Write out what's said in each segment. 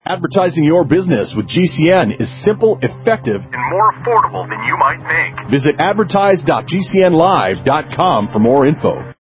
Advertising your business with GCN is simple, effective, and more affordable than you might think. Visit advertise.gcnlive.com for more info.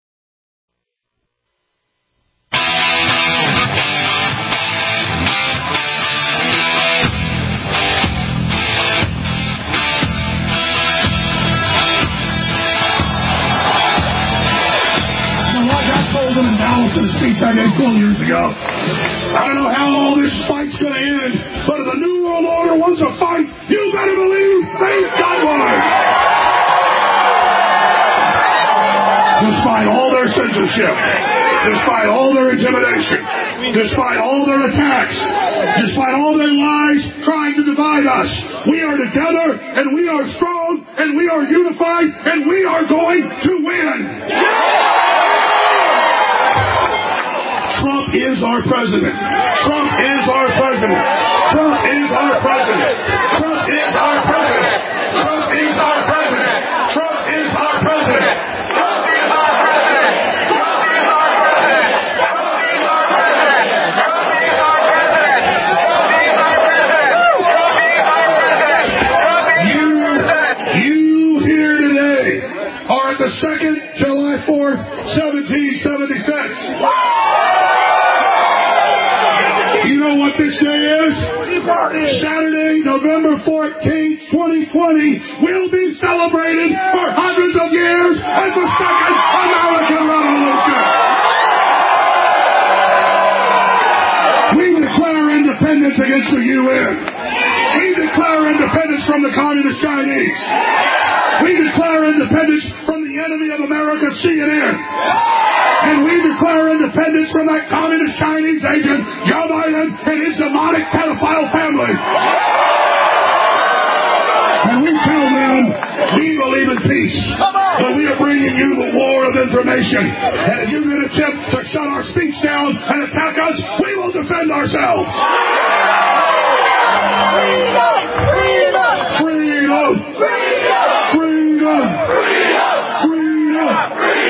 In the speech I gave 12 years ago. I don't know how all this fight's going to end, but if the New World Order wants a fight, you better believe they've got one. Despite all their censorship, despite all their intimidation, despite all their attacks, despite all their lies trying to divide us, we are together, and we are strong, and we are unified, and we are going to win. Trump is our president. Trump is our president. Trump is our president. Trump is our president. Trump is our president. Trump is our president. Trump is our president. Trump is our president. Trump is our president. Trump is our president. Trump is our president. You here today are at the second July 4th, 1776. You know what this day is? Saturday, November 14th, 2020 will be celebrated for hundreds of years as the Second American Revolution. We declare independence against the UN. We declare independence from the Communist Chinese. We declare independence from the enemy of America, CNN. And we declare independence from that Communist Chinese agent, Joe Biden, and his demonic pedophile family. And we tell them, we believe in peace, but we are bringing you the war of information. And if you can attempt to shut our speech down and attack us, we will defend ourselves. Freedom! Freedom! Freedom! Freedom! Freedom! Freedom!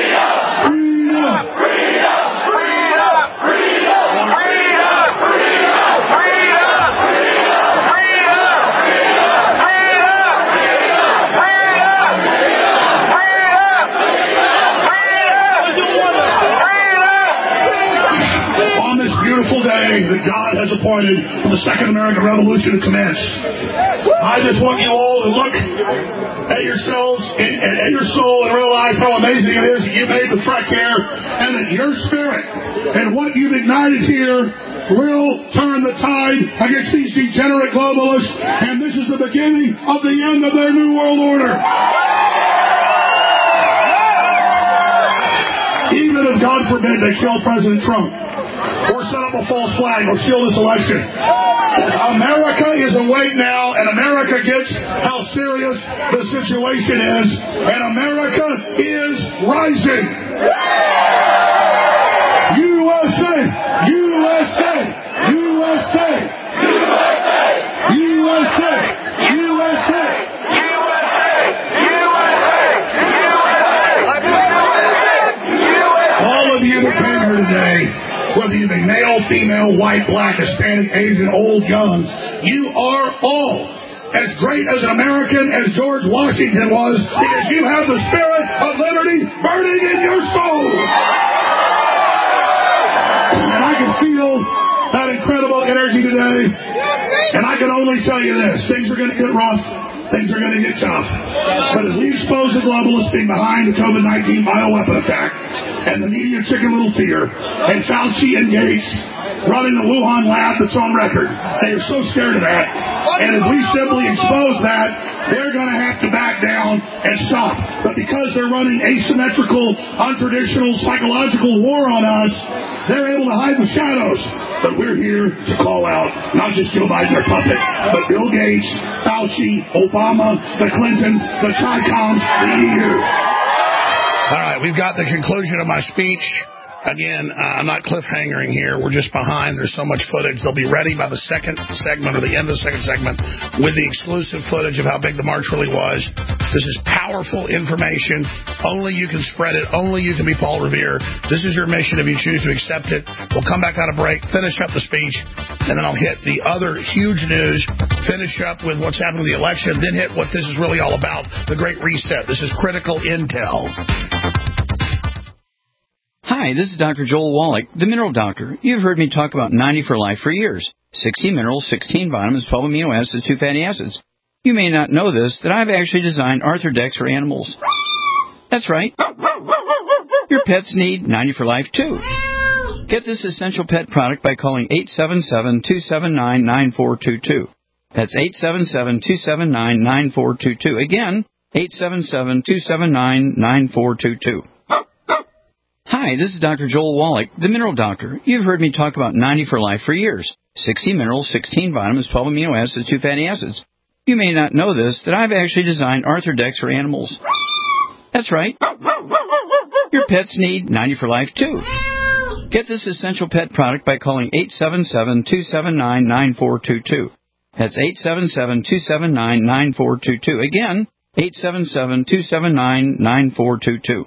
That God has appointed for the Second American Revolution to commence. I just want you all to look at yourselves and at your soul and realize how amazing it is that you made the trek here, and that your spirit and what you've ignited here will turn the tide against these degenerate globalists, and this is the beginning of the end of their New World Order. Even if, God forbid, they kill President Trump, or set up a false flag, or steal this election, America is awake now, and America gets how serious the situation is, and America is rising. USA! USA! USA! USA! USA! USA! All of you that came here today, whether you be male, female, white, black, Hispanic, Asian, old, young, you are all as great as an American as George Washington was, because you have the spirit of liberty burning in your soul. And I can feel that incredible energy today. And I can only tell you this: things are going to get rough. Things are going to get tough. But if we expose the globalists being behind the COVID-19 bioweapon attack, and the media chicken little fear, and Fauci and Gates running the Wuhan lab that's on record, they are so scared of that. And if we simply expose that, they're going to have to back down and stop. But because they're running asymmetrical, untraditional, psychological war on us, they're able to hide the shadows. But we're here to call out not just Joe Biden, their puppet, but Bill Gates, Fauci, Obama, the Clintons, the Tricoms, the EU. All right, we've got the conclusion of my speech. Again, I'm not cliffhangering here. We're just behind. There's so much footage. They'll be ready by the second segment or the end of the second segment with the exclusive footage of how big the march really was. This is powerful information. Only you can spread it. Only you can be Paul Revere. This is your mission if you choose to accept it. We'll come back on a break, finish up the speech, and then I'll hit the other huge news, finish up with what's happening with the election, then hit what this is really all about, the Great Reset. This is critical intel. Hi, this is Dr. Joel Wallach, the Mineral Doctor. You've heard me talk about 90 for Life for years. 60 minerals, 16 vitamins, 12 amino acids, 2 fatty acids. You may not know this, that I've actually designed Arthrodex for animals. That's right. Your pets need 90 for Life, too. Get this essential pet product by calling 877-279-9422. That's 877-279-9422. Again, 877-279-9422. Hi, this is Dr. Joel Wallach, the Mineral Doctor. You've heard me talk about 90 for Life for years. 60 minerals, 16 vitamins, 12 amino acids, 2 fatty acids. You may not know this, that I've actually designed Arthrodex for animals. That's right. Your pets need 90 for Life, too. Get this essential pet product by calling 877-279-9422. That's 877-279-9422. Again, 877-279-9422.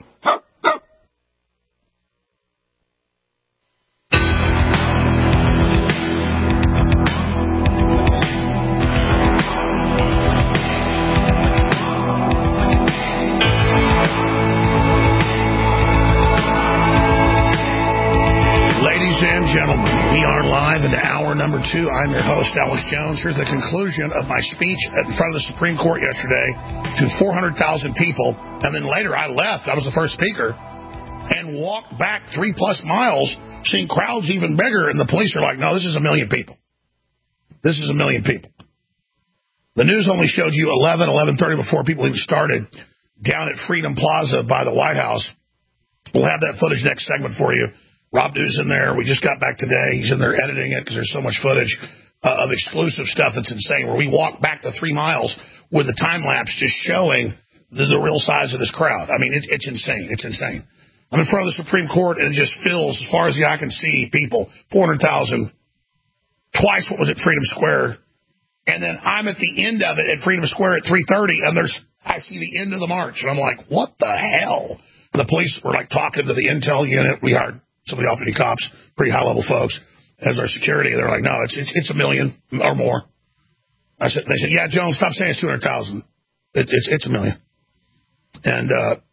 Gentlemen, we are live into hour number 2. I'm your host, Alex Jones. Here's the conclusion of my speech in front of the Supreme Court yesterday to 400,000 people. And then later I left. I was the first speaker and walked back 3+ miles, seeing crowds even bigger. And the police are like, no, this is 1 million people. This is 1 million people. The news only showed you 11:30 before people even started down at Freedom Plaza by the White House. We'll have that footage next segment for you. Rob New's in there. We just got back today. He's in there editing it because there's so much footage of exclusive stuff that's insane, where we walk back the 3 miles with the time lapse just showing the real size of this crowd. I mean, it's insane. It's insane. I'm in front of the Supreme Court, and it just fills, as far as the eye can see, people, 400,000, twice what was at Freedom Square. And then I'm at the end of it at Freedom Square at 3:30, and I see the end of the march. And I'm like, what the hell? The police were like talking to the intel unit. We hired somebody off any cops, pretty high-level folks, as our security. They're like, no, it's 1 million or more. They said, yeah, Jones, stop saying it's 200,000. It's 1 million. And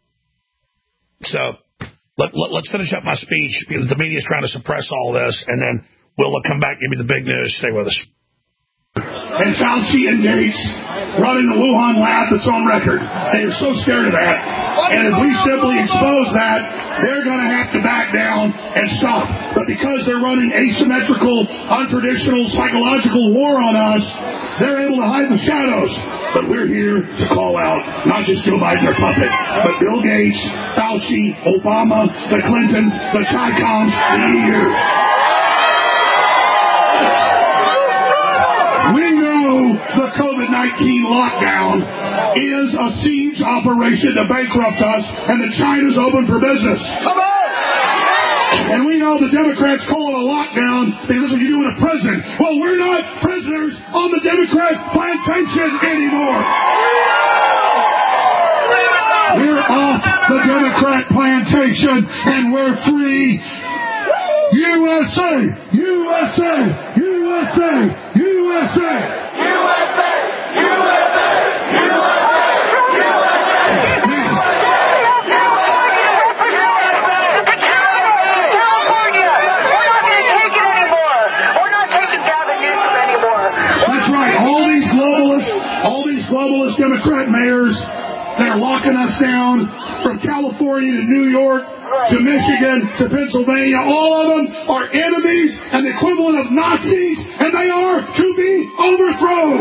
so let's finish up my speech. The media is trying to suppress all this, and then we'll come back, give me the big news. Stay with us. And Fauci and Gates running the Wuhan lab that's on record. They are so scared of that. And if we simply expose that, they're going to have to back down and stop. But because they're running asymmetrical, untraditional, psychological war on us, they're able to hide the shadows. But we're here to call out not just Joe Biden, their puppet, but Bill Gates, Fauci, Obama, the Clintons, the Chi-Coms, the EU. We know the COVID-19 lockdown is a siege operation to bankrupt us, and that China's open for business. Come on! And we know the Democrats call it a lockdown because that's what you do in a prison. Well, we're not prisoners on the Democrat plantation anymore. We're off the Democrat plantation, and we're free. USA! USA! USA! USA! USA! USA! USA! That's right. All these globalist Democrat mayors that are locking us down, from California to New York to Michigan to Pennsylvania, all of them are enemies and the equivalent of Nazis, and they are to be overthrown.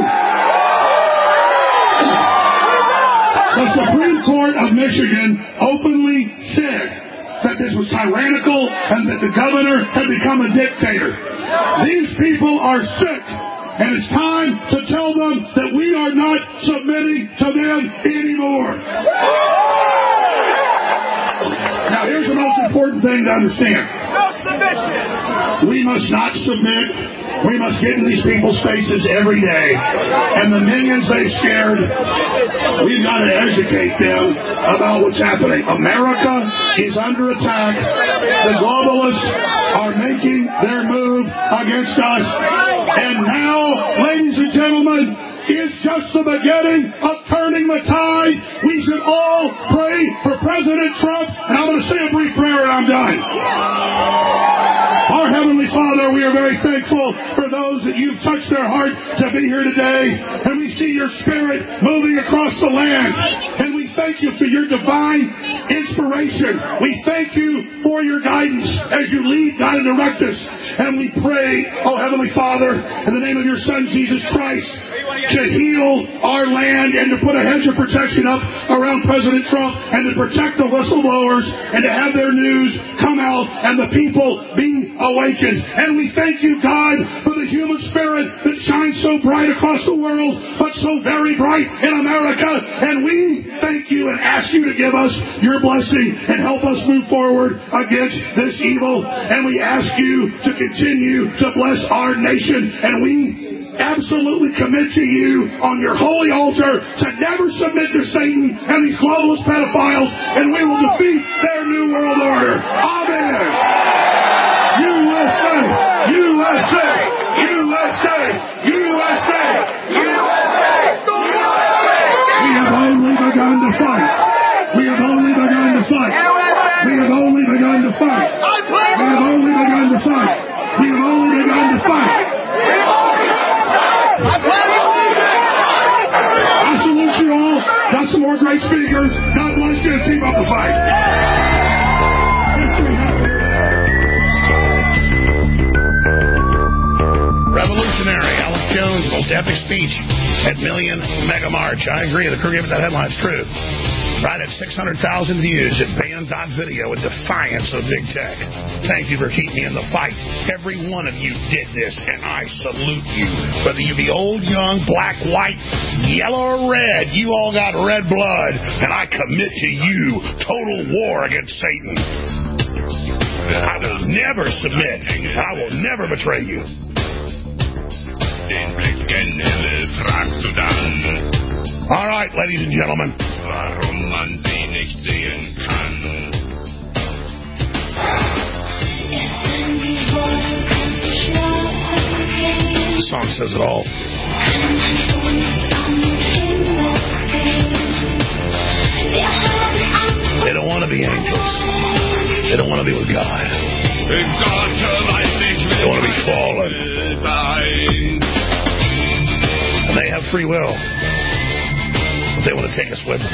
The Supreme Court of Michigan openly said that this was tyrannical and that the governor had become a dictator. These people are sick, and it's time to tell them that we are not submitting to them anymore. Now, here's the most important thing to understand. No submission. We must not submit. We must get in these people's faces every day. And the minions they've scared, we've got to educate them about what's happening. America is under attack. The globalists are making their move against us. And now, ladies and gentlemen, is just the beginning of turning the tide. We should all pray for President Trump. And I'm going to say a brief prayer and I'm done. Our Heavenly Father, we are very thankful for those that you've touched their heart to be here today. And we see your Spirit moving across the land. And we thank you for your divine inspiration. We thank you for your guidance as you lead, guide, and direct us. And we pray, oh Heavenly Father, in the name of your Son, Jesus Christ, to heal our land and to put a hedge of protection up around President Trump and to protect the whistleblowers and to have their news come out and the people be awakened. And we thank you, God, for the human spirit that shines so bright across the world, but so very bright in America. And we thank you and ask you to give us your blessing and help us move forward against this evil. And we ask you to continue to bless our nation. And we absolutely commit to you on your holy altar to never submit to Satan and these globalist pedophiles, and we will defeat their new world order. Amen. USA! USA! USA! USA! USA! We have only begun to fight. We have only begun to fight. We have only begun to fight. We have only begun to fight. We have only begun to fight. I salute you all. Got some more great speakers. God bless you. Keep up the fight. Revolutionary Alex Jones holds epic speech at Million Mega March. I agree. The crew gave it that headline. It's true. Right at 600,000 views at Band.video in defiance of big tech. Thank you for keeping me in the fight. Every one of you did this, and I salute you. Whether you be old, young, black, white, yellow, or red, you all got red blood, and I commit to you total war against Satan. I will never submit. I will never betray you. All right, ladies and gentlemen. Warum man sie nicht sehen kann. The song says it all. They don't want to be angels. They don't want to be with God. They want to be fallen. And they have free will. They want to take us with them.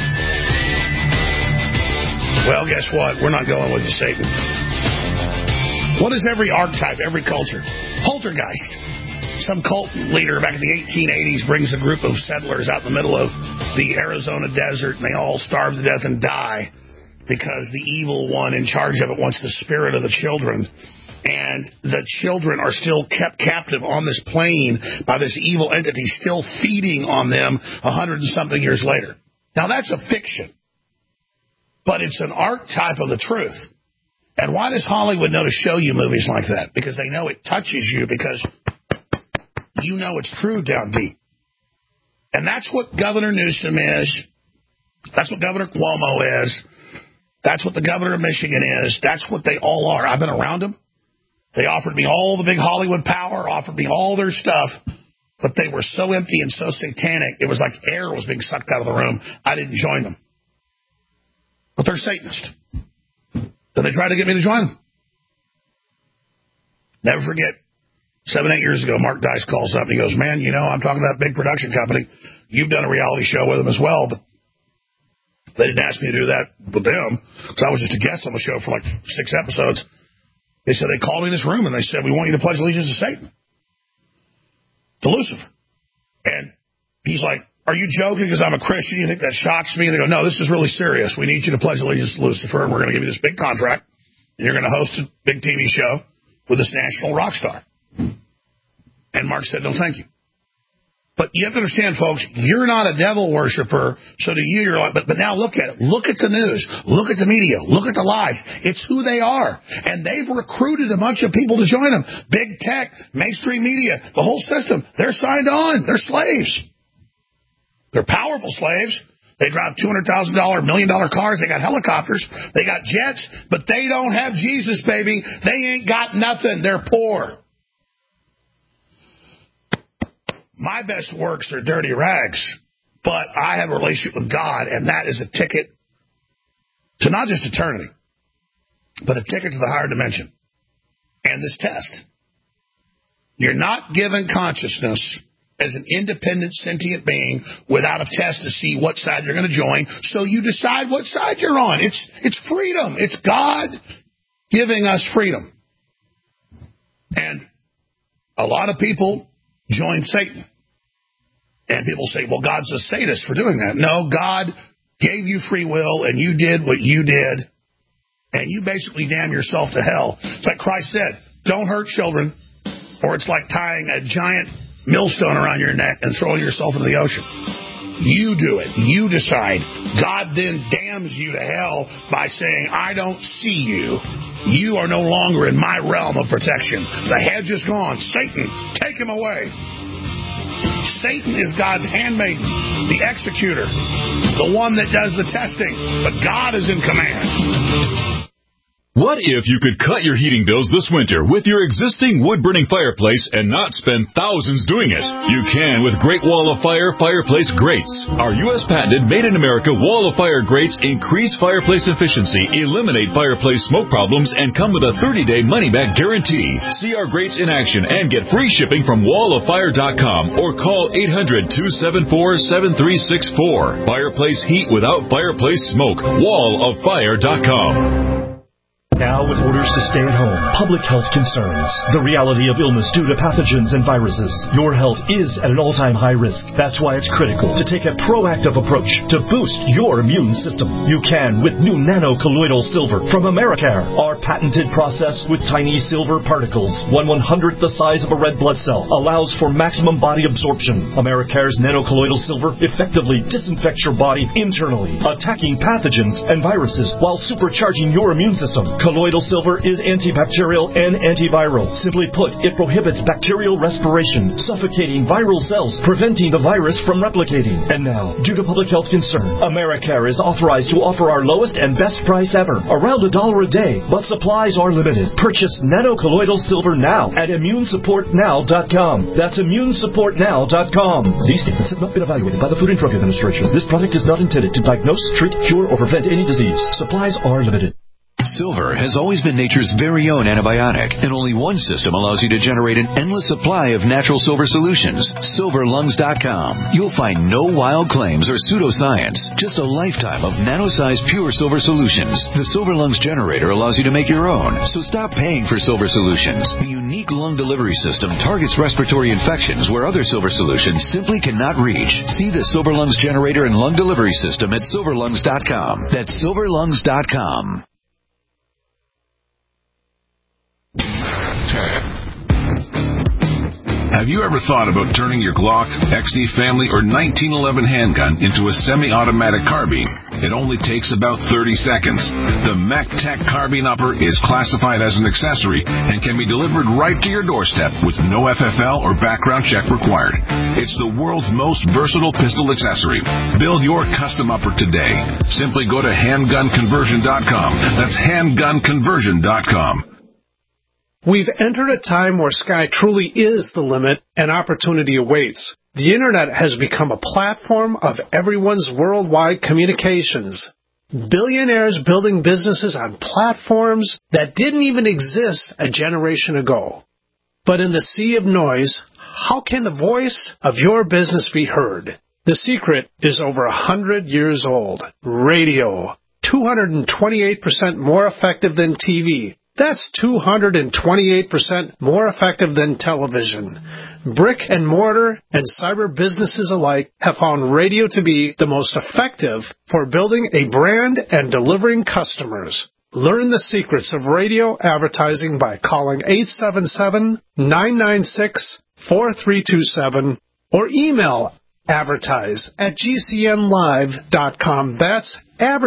Well, guess what? We're not going with you, Satan. What is every archetype, every culture? Poltergeist. Some cult leader back in the 1880s brings a group of settlers out in the middle of the Arizona desert, and they all starve to death and die because the evil one in charge of it wants the spirit of the children. And the children are still kept captive on this plane by this evil entity, still feeding on them 100-and-something years later. Now, that's a fiction, but it's an archetype of the truth. And why does Hollywood know to show you movies like that? Because they know it touches you, because you know it's true down deep. And that's what Governor Newsom is. That's what Governor Cuomo is. That's what the governor of Michigan is. That's what they all are. I've been around them. They offered me all the big Hollywood power, offered me all their stuff, but they were so empty and so satanic, it was like air was being sucked out of the room. I didn't join them. But they're Satanists. Then they tried to get me to join them. Never forget, 7-8 years ago, Mark Dice calls up and he goes, man, you know, I'm talking about a big production company. You've done a reality show with them as well, but they didn't ask me to do that with them because I was just a guest on the show for like 6 episodes. They said they called me in this room and they said, we want you to pledge allegiance to Satan, to Lucifer. And he's like, are you joking because I'm a Christian? You think that shocks me? And they go, no, this is really serious. We need you to pledge allegiance to Lucifer, and we're going to give you this big contract, and you're going to host a big TV show with this national rock star. And Mark said, no, thank you. But you have to understand, folks, you're not a devil worshiper, so to you, you're like, but now look at it. Look at the news. Look at the media. Look at the lies. It's who they are. And they've recruited a bunch of people to join them. Big tech, mainstream media, the whole system. They're signed on. They're slaves. They're powerful slaves. They drive $200,000, $1 million cars. They got helicopters. They got jets. But they don't have Jesus, baby. They ain't got nothing. They're poor. My best works are dirty rags, but I have a relationship with God, and that is a ticket to not just eternity, but a ticket to the higher dimension. And this test. You're not given consciousness as an independent, sentient being without a test to see what side you're going to join, so you decide what side you're on. It's freedom. It's God giving us freedom. And a lot of people join Satan. And people say, well, God's a sadist for doing that. No, God gave you free will, and you did what you did, and you basically damn yourself to hell. It's like Christ said, don't hurt children, or it's like tying a giant millstone around your neck and throwing yourself into the ocean. You do it. You decide. God then damns you to hell by saying, I don't see you. You are no longer in my realm of protection. The hedge is gone. Satan, take him away. Satan is God's handmaiden, the executor, the one that does the testing, but God is in command. What if you could cut your heating bills this winter with your existing wood-burning fireplace and not spend thousands doing it? You can with Great Wall of Fire fireplace grates. Our U.S.-patented, made-in-America Wall of Fire grates increase fireplace efficiency, eliminate fireplace smoke problems, and come with a 30-day money-back guarantee. See our grates in action and get free shipping from walloffire.com or call 800-274-7364. Fireplace heat without fireplace smoke. walloffire.com. Now, with orders to stay at home, public health concerns, the reality of illness due to pathogens and viruses, your health is at an all-time high risk. That's why it's critical to take a proactive approach to boost your immune system. You can with new nano-colloidal silver from Americare. Our patented process with tiny silver particles, 1/100th the size of a red blood cell, allows for maximum body absorption. Americare's nano-colloidal silver effectively disinfects your body internally, attacking pathogens and viruses while supercharging your immune system. Colloidal silver is antibacterial and antiviral. Simply put, it prohibits bacterial respiration, suffocating viral cells, preventing the virus from replicating. And now, due to public health concern, Americare is authorized to offer our lowest and best price ever, around $1 a day, but supplies are limited. Purchase nano-colloidal silver now at immunesupportnow.com. That's immunesupportnow.com. These statements have not been evaluated by the Food and Drug Administration. This product is not intended to diagnose, treat, cure, or prevent any disease. Supplies are limited. Silver has always been nature's very own antibiotic, and only one system allows you to generate an endless supply of natural silver solutions. SilverLungs.com. You'll find no wild claims or pseudoscience, just a lifetime of nano-sized pure silver solutions. The Silver Lungs generator allows you to make your own, so stop paying for silver solutions. The unique lung delivery system targets respiratory infections where other silver solutions simply cannot reach. See the Silver Lungs generator and lung delivery system at SilverLungs.com. That's SilverLungs.com. Have you ever thought about turning your Glock, XD Family, or 1911 handgun into a semi-automatic carbine? It only takes about 30 seconds. The MacTech Carbine Upper is classified as an accessory and can be delivered right to your doorstep with no FFL or background check required. It's the world's most versatile pistol accessory. Build your custom upper today. Simply go to handgunconversion.com. That's handgunconversion.com. We've entered a time where sky truly is the limit and opportunity awaits. The Internet has become a platform of everyone's worldwide communications. Billionaires building businesses on platforms that didn't even exist a generation ago. But in the sea of noise, how can the voice of your business be heard? The secret is over 100 years old. Radio. 228% more effective than TV. That's 228% more effective than television. Brick and mortar and cyber businesses alike have found radio to be the most effective for building a brand and delivering customers. Learn the secrets of radio advertising by calling 877-996-4327 or email advertise@gcnlive.com. That's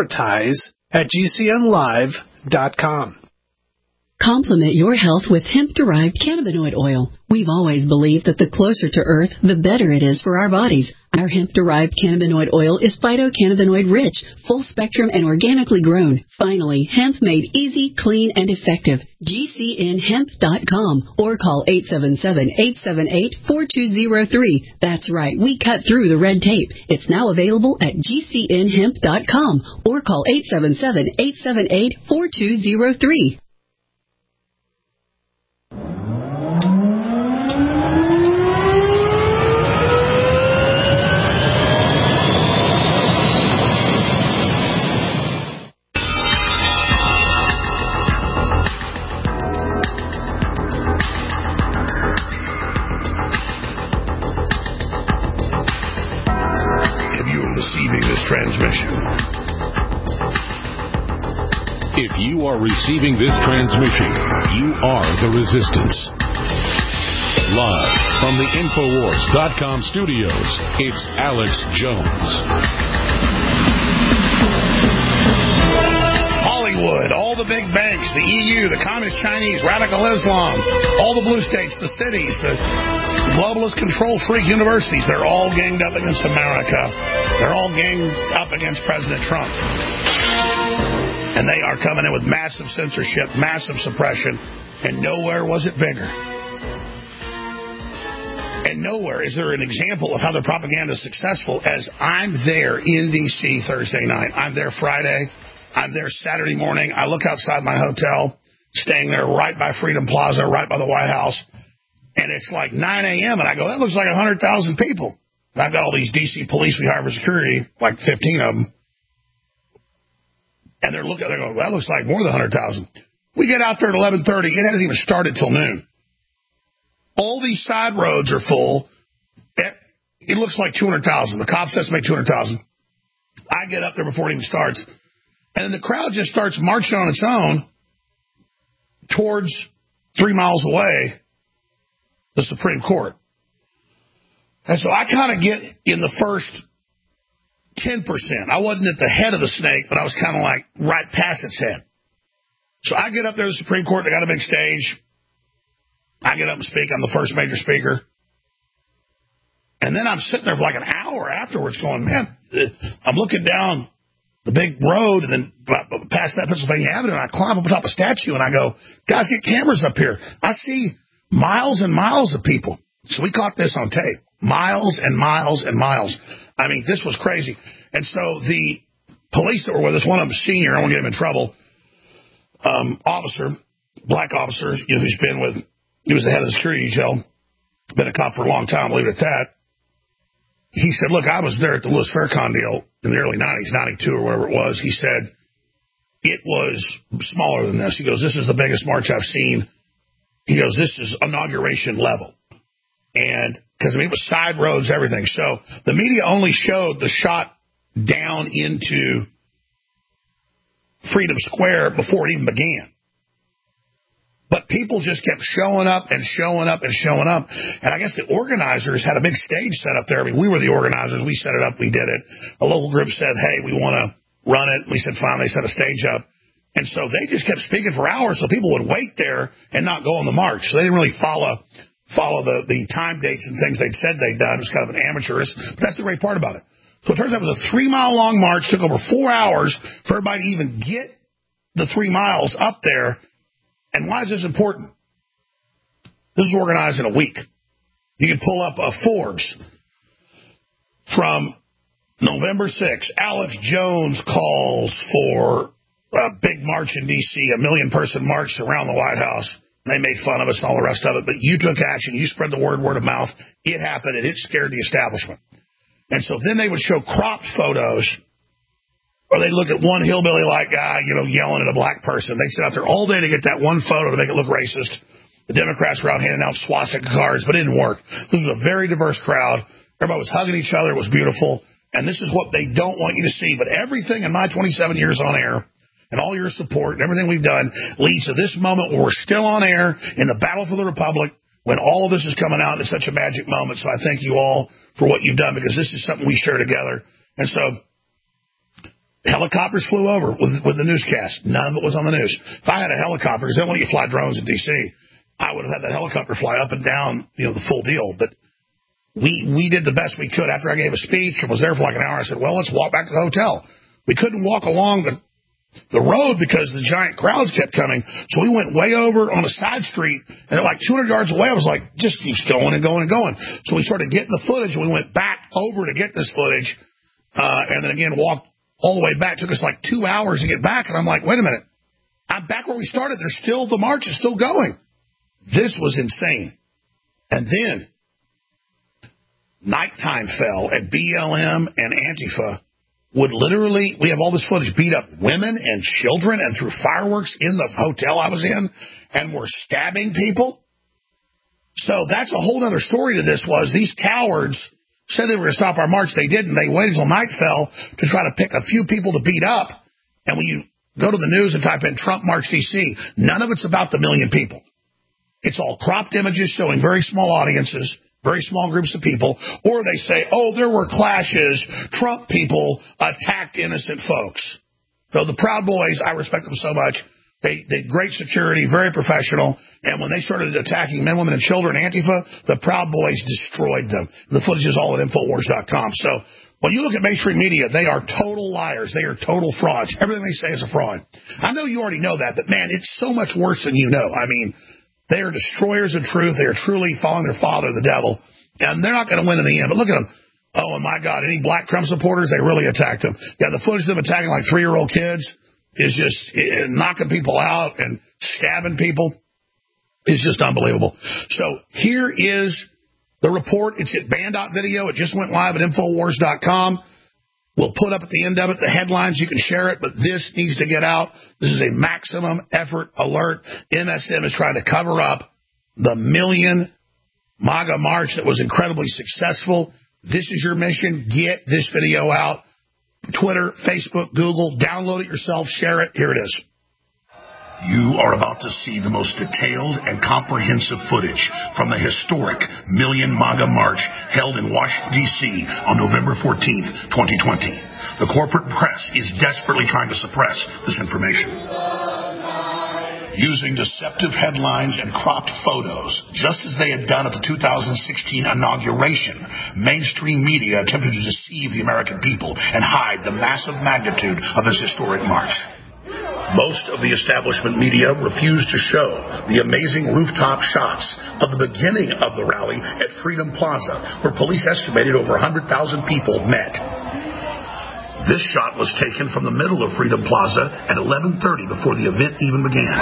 advertise@gcnlive.com. Complement your health with hemp-derived cannabinoid oil. We've always believed that the closer to Earth, the better it is for our bodies. Our hemp-derived cannabinoid oil is phytocannabinoid-rich, full-spectrum, and organically grown. Finally, hemp made easy, clean, and effective. GCNhemp.com or call 877-878-4203. That's right, we cut through the red tape. It's now available at GCNhemp.com or call 877-878-4203. Transmission. If you are receiving this transmission, you are the Resistance. Live from the Infowars.com studios, it's Alex Jones. Hollywood, all the big banks, the EU, the Communist Chinese, radical Islam, all the blue states, the cities, the globalist control freak universities, they're all ganged up against America. They're all ganged up against President Trump. And they are coming in with massive censorship, massive suppression, and nowhere was it bigger. And nowhere is there an example of how their propaganda is successful as I'm there in D.C. Thursday night. I'm there Friday. I'm there Saturday morning. I look outside my hotel, staying there right by Freedom Plaza, right by the White House. And it's like 9 a.m. And I go, that looks like 100,000 people. And I've got all these D.C. police we hire for security, like 15 of them. And they're looking, they go, that looks like more than 100,000. We get out there at 11:30. It hasn't even started till noon. All these side roads are full. It looks like 200,000. The cops estimate 200,000. I get up there before it even starts. And then the crowd just starts marching on its own towards 3 miles away, the Supreme Court. And so I kind of get in the first 10%. I wasn't at the head of the snake, but I was kind of like right past its head. So I get up there to the Supreme Court. They got a big stage. I get up and speak. I'm the first major speaker. And then I'm sitting there for like an hour afterwards going, man, I'm looking down the big road and then past that Pennsylvania Avenue, and I climb up on top of a statue and I go, guys, get cameras up here. I see miles and miles of people. So we caught this on tape. Miles and miles and miles. I mean, this was crazy. And so the police that were with us, one of them senior, I won't get him in trouble, officer, black officer, who's been with, he was the head of the security detail, been a cop for a long time, I'll leave it at that. He said, look, I was there at the Louis Farrakhan deal in the early 90s, 92 or whatever it was. He said, it was smaller than this. He goes, this is the biggest march I've seen. He goes, this is inauguration level. And because it was side roads, everything. So the media only showed the shot down into Freedom Square before it even began. But people just kept showing up and showing up and showing up. And I guess the organizers had a big stage set up there. I mean, we were the organizers. We set it up. We did it. A local group said, hey, we want to run it. We said, fine. They set a stage up. And so they just kept speaking for hours so people would wait there and not go on the march. So they didn't really follow the time dates and things they'd said they'd done. It was kind of an amateurist. But that's the great part about it. So it turns out it was a 3-mile-long march. Took over 4 hours for everybody to even get the 3 miles up there. And why is this important? This is organized in a week. You can pull up Forbes from November 6th. Alex Jones calls for a big march in D.C., a 1 million-person march around the White House. They made fun of us and all the rest of it, but you took action. You spread the word of mouth. It happened, and it scared the establishment. And so then they would show cropped photos, or they'd look at one hillbilly-like guy, yelling at a black person. They'd sit out there all day to get that one photo to make it look racist. The Democrats were out handing out swastika cards, but it didn't work. This was a very diverse crowd. Everybody was hugging each other. It was beautiful. And this is what they don't want you to see. But everything in my 27 years on air and all your support and everything we've done leads to this moment where we're still on air in the battle for the Republic, when all of this is coming out, it's such a magic moment. So I thank you all for what you've done, because this is something we share together. And so helicopters flew over with the newscast. None of it was on the news. If I had a helicopter, because they don't let you fly drones in D.C., I would have had that helicopter fly up and down, the full deal. But we did the best we could. After I gave a speech and was there for like an hour, I said, well, let's walk back to the hotel. We couldn't walk along the road because the giant crowds kept coming. So we went way over on a side street, and at like 200 yards away, I was like, just keeps going and going and going. So we started getting the footage, and we went back over to get this footage, and then again walked all the way back. It took us like 2 hours to get back, and I'm like, wait a minute. I'm back where we started. The march is still going. This was insane. And then nighttime fell, and BLM and Antifa would literally, we have all this footage, beat up women and children and threw fireworks in the hotel I was in, and were stabbing people. So that's a whole other story to this. Was these cowards said they were going to stop our march. They didn't. They waited until night fell to try to pick a few people to beat up. And when you go to the news and type in Trump March DC, none of it's about the million people. It's all cropped images showing very small audiences, very small groups of people, or they say, oh, there were clashes, Trump people attacked innocent folks. So the Proud Boys, I respect them so much. They great security, very professional, and when they started attacking men, women, and children, Antifa, the Proud Boys destroyed them. The footage is all at Infowars.com. So when you look at mainstream media, they are total liars. They are total frauds. Everything they say is a fraud. I know you already know that, but man, it's so much worse than you know. I mean, they are destroyers of truth. They are truly following their father, the devil. And they're not going to win in the end. But look at them. Oh, and my God, any black Trump supporters, they really attacked them. Yeah, the footage of them attacking like 3-year-old kids is just knocking people out and stabbing people. It's just unbelievable. So here is the report. It's at Band.video. It just went live at Infowars.com. We'll put up at the end of it the headlines. You can share it, but this needs to get out. This is a maximum effort alert. MSM is trying to cover up the million MAGA march that was incredibly successful. This is your mission. Get this video out. Twitter, Facebook, Google. Download it yourself. Share it. Here it is. You are about to see the most detailed and comprehensive footage from the historic Million MAGA March held in Washington, D.C. on November 14th, 2020. The corporate press is desperately trying to suppress this information. Using deceptive headlines and cropped photos, just as they had done at the 2016 inauguration, mainstream media attempted to deceive the American people and hide the massive magnitude of this historic march. Most of the establishment media refused to show the amazing rooftop shots of the beginning of the rally at Freedom Plaza, where police estimated over 100,000 people met. This shot was taken from the middle of Freedom Plaza at 11:30 before the event even began.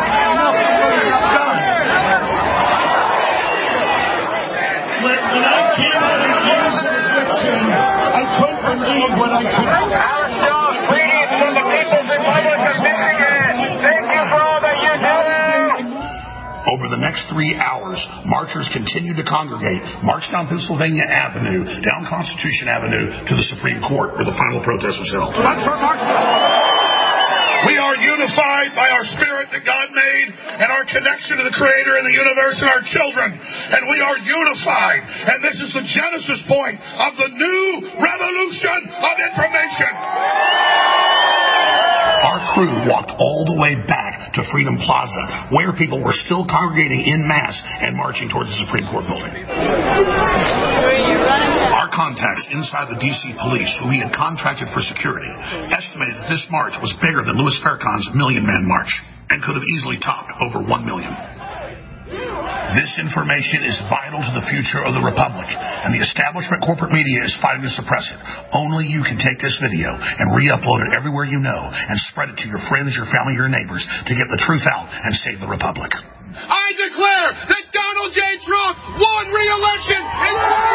When I came out of years of addiction, I couldn't believe what I could do. Alex Jones, greetings from the People's Republic of Michigan. Thank you for all that you do. Over the next 3 hours, marchers continued to congregate, march down Pennsylvania Avenue, down Constitution Avenue to the Supreme Court, where the final protest was held. We are unified by our spirit that God made and our connection to the Creator and the universe and our children. And we are unified. And this is the genesis point of the new revolution of information. Our crew walked all the way back to Freedom Plaza, where people were still congregating en masse and marching towards the Supreme Court building. Our contacts inside the D.C. police, who we had contracted for security, estimated that this march was bigger than Louis Farrakhan's Million Man March and could have easily topped over 1 million. This information is vital to the future of the Republic, and the establishment corporate media is fighting to suppress it. Only you can take this video and re-upload it everywhere you know and spread it to your friends, your family, your neighbors to get the truth out and save the Republic. I declare that Donald J. Trump won re-election in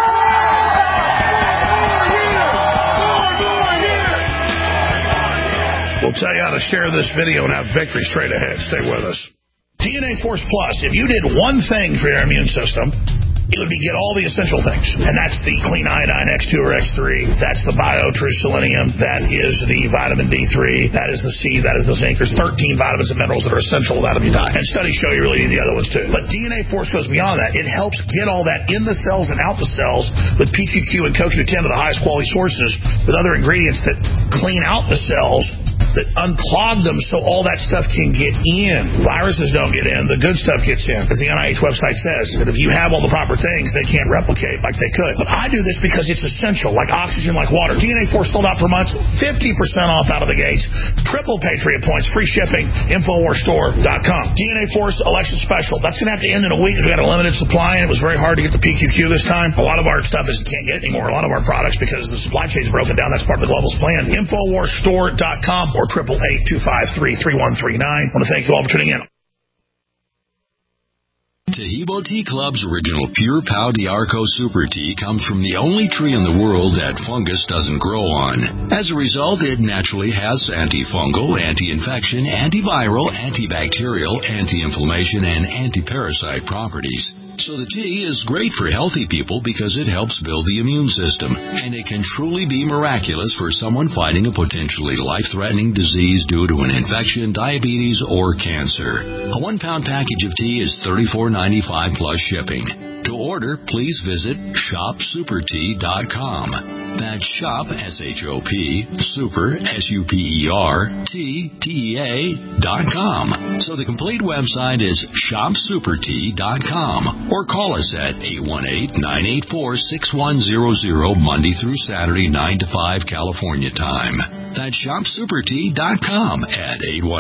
2020. We'll tell you how to share this video and have victory straight ahead. Stay with us. DNA Force Plus, if you did one thing for your immune system, it would be get all the essential things. And that's the Clean Iodine X2 or X3. That's the BioTrue Selenium. That is the vitamin D3. That is the C. That is the zinc. There's 13 vitamins and minerals that are essential without them you die. And studies show you really need the other ones too. But DNA Force goes beyond that. It helps get all that in the cells and out the cells with PQQ and CoQ10 to the highest quality sources with other ingredients that clean out the cells, that unclog them so all that stuff can get in. Viruses don't get in. The good stuff gets in. As the NIH website says, that if you have all the proper things, they can't replicate like they could. But I do this because it's essential, like oxygen, like water. DNA Force sold out for months, 50% off out of the gates. Triple Patriot points, free shipping, InfoWarsStore.com. DNA Force election special. That's going to have to end in a week because we got a limited supply, and it was very hard to get the PQQ this time. A lot of our stuff can't get anymore. A lot of our products, because the supply chain's broken down. That's part of the globalist plan. InfoWarsStore.com or 888-253-3139. I want to thank you all for tuning in. Taheebo Tea Club's original Pure Pau D'Arco Super Tea comes from the only tree in the world that fungus doesn't grow on. As a result, it naturally has antifungal, anti-infection, antiviral, antibacterial, anti-inflammation, and anti-parasite properties. So the tea is great for healthy people because it helps build the immune system, and it can truly be miraculous for someone fighting a potentially life-threatening disease due to an infection, diabetes, or cancer. A 1-pound package of tea is $34.95 plus shipping. To order, please visit shopsupertea.com. That's shop, S-H-O-P, super, S-U-P-E-R, T-T-E-A.com. So the complete website is shopsupertea.com. Or call us at 818-984-6100 Monday through Saturday, 9 to 5 California time. That's shopsupertea.com at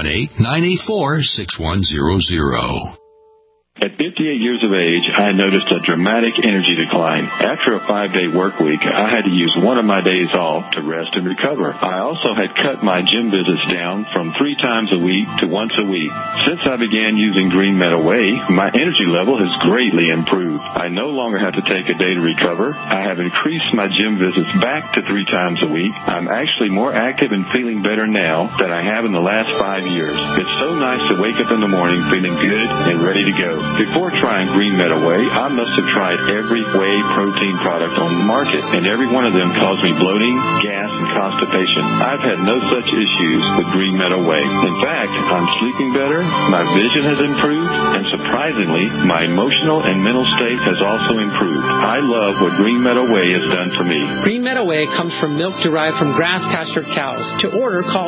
818-984-6100. At 58 years of age, I noticed a dramatic energy decline. After a 5-day work week, I had to use one of my days off to rest and recover. I also had cut my gym visits down from 3 times a week to once a week. Since I began using Green Meadow Whey, my energy level has greatly improved. I no longer have to take a day to recover. I have increased my gym visits back to 3 times a week. I'm actually more active and feeling better now than I have in the last 5 years. It's so nice to wake up in the morning feeling good and ready to go. Before trying Green Meadow Whey, I must have tried every whey protein product on the market, and every one of them caused me bloating, gas, and constipation. I've had no such issues with Green Meadow Whey. In fact, I'm sleeping better, my vision has improved, and surprisingly, my emotional and mental state has also improved. I love what Green Meadow Whey has done for me. Green Meadow Whey comes from milk derived from grass-pastured cows. To order, call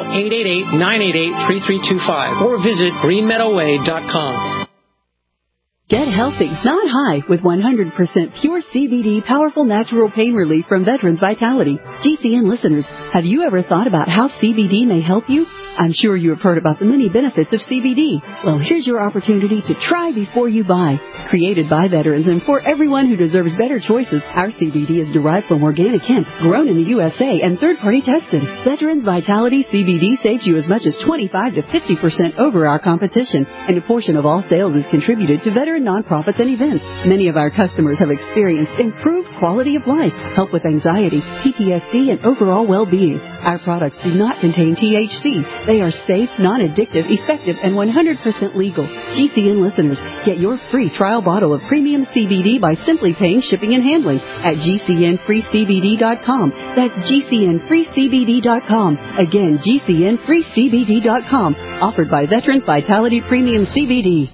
888-988-3325 or visit greenmeadowwhey.com. Get healthy, not high, with 100% pure CBD powerful natural pain relief from Veterans Vitality. GCN listeners, have you ever thought about how CBD may help you? I'm sure you have heard about the many benefits of CBD. Well, here's your opportunity to try before you buy. Created by veterans and for everyone who deserves better choices, our CBD is derived from organic hemp, grown in the USA, and third-party tested. Veterans Vitality CBD saves you as much as 25 to 50% over our competition, and a portion of all sales is contributed to veteran nonprofits and events. Many of our customers have experienced improved quality of life, help with anxiety, PTSD, and overall well-being. Our products do not contain THC. They are safe, non-addictive, effective, and 100% legal. GCN listeners, get your free trial bottle of premium CBD by simply paying shipping and handling at GCNFreeCBD.com. That's GCNFreeCBD.com. Again, GCNFreeCBD.com. Offered by Veterans Vitality Premium CBD.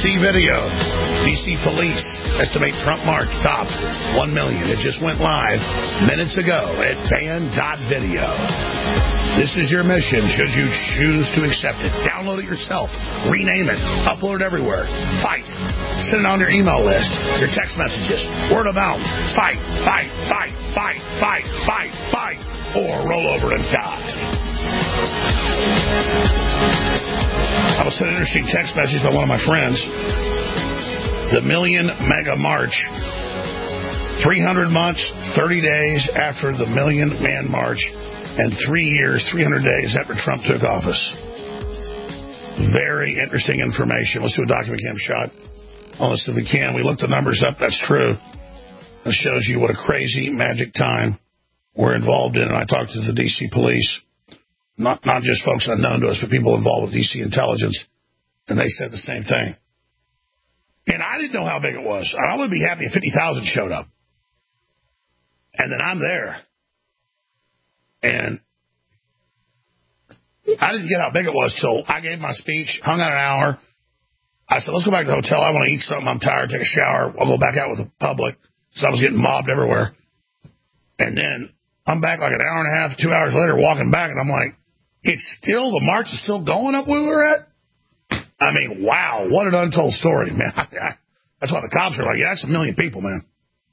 See video. D.C. police estimate Trump march topped 1 million. It just went live minutes ago at ban.video. This is your mission should you choose to accept it. Download it yourself. Rename it. Upload it everywhere. Fight. Send it on your email list, your text messages, word of mouth. Fight, fight, fight, fight, fight, fight, fight, or roll over and die. I was sent an interesting text message by one of my friends. The Million Mega March. 300 months, 30 days after the Million Man March, and 3 years, 300 days after Trump took office. Very interesting information. Let's do a document cam shot on this if we can. We looked the numbers up. That's true. It shows you what a crazy magic time we're involved in. And I talked to the D.C. police, not just folks unknown to us, but people involved with D.C. intelligence, and they said the same thing. And I didn't know how big it was. I would be happy if 50,000 showed up. And then I'm there. And I didn't get how big it was till I gave my speech, hung out an hour. I said, let's go back to the hotel. I want to eat something. I'm tired. Take a shower. I'll go back out with the public. So I was getting mobbed everywhere. And then I'm back like an hour and a half, 2 hours later, walking back. And I'm like, the march is still going up where we were at? I mean, wow, what an untold story, man. That's why the cops are like, yeah, that's 1 million people, man.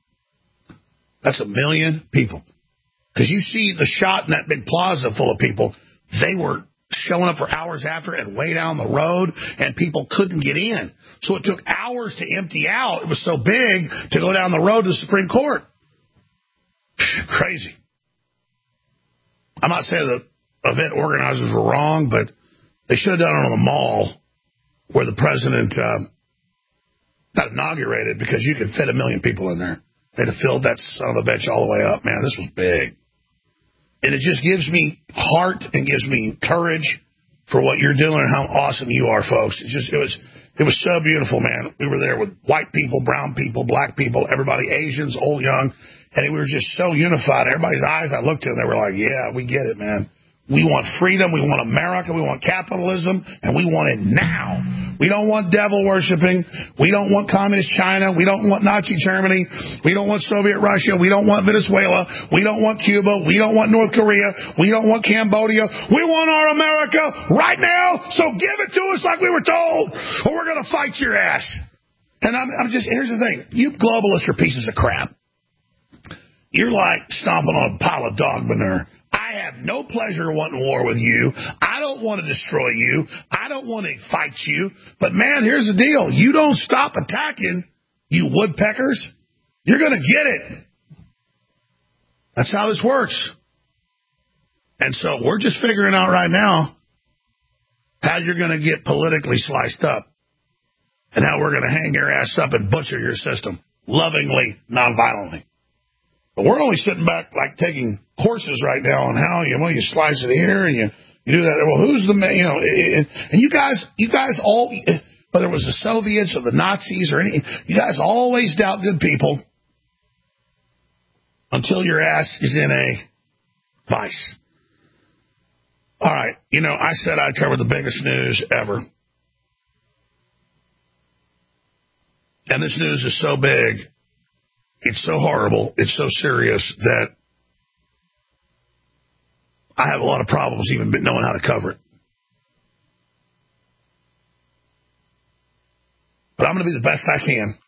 That's 1 million people. Because you see the shot in that big plaza full of people, they were showing up for hours after and way down the road, and people couldn't get in. So it took hours to empty out. It was so big to go down the road to the Supreme Court. Crazy. I'm not saying the event organizers were wrong, but they should have done it on the mall where the president got inaugurated, because you could fit 1 million people in there. They'd have filled that son of a bitch all the way up. Man, this was big. And it just gives me heart and gives me courage for what you're doing and how awesome you are, folks. It was so beautiful, man. We were there with white people, brown people, black people, everybody, Asians, old, young, and we were just so unified. Everybody's eyes I looked at, they were like, yeah, we get it, man. We want freedom, we want America, we want capitalism, and we want it now. We don't want devil worshiping. We don't want communist China. We don't want Nazi Germany. We don't want Soviet Russia. We don't want Venezuela. We don't want Cuba. We don't want North Korea. We don't want Cambodia. We want our America right now, so give it to us like we were told, or we're going to fight your ass. And here's the thing. You globalists are pieces of crap. You're like stomping on a pile of dog manure. I have no pleasure wanting war with you. I don't want to destroy you. I don't want to fight you. But, man, here's the deal. You don't stop attacking, you woodpeckers, you're going to get it. That's how this works. And so we're just figuring out right now how you're going to get politically sliced up and how we're going to hang your ass up and butcher your system lovingly, nonviolently. But we're only sitting back, like, taking courses right now on how you slice it here and you do that. Well, who's the man? And you guys all, whether it was the Soviets or the Nazis or any, you guys always doubt good people until your ass is in a vice. All right, I said I'd cover the biggest news ever, and this news is so big. It's so horrible, it's so serious that I have a lot of problems even knowing how to cover it. But I'm going to be the best I can.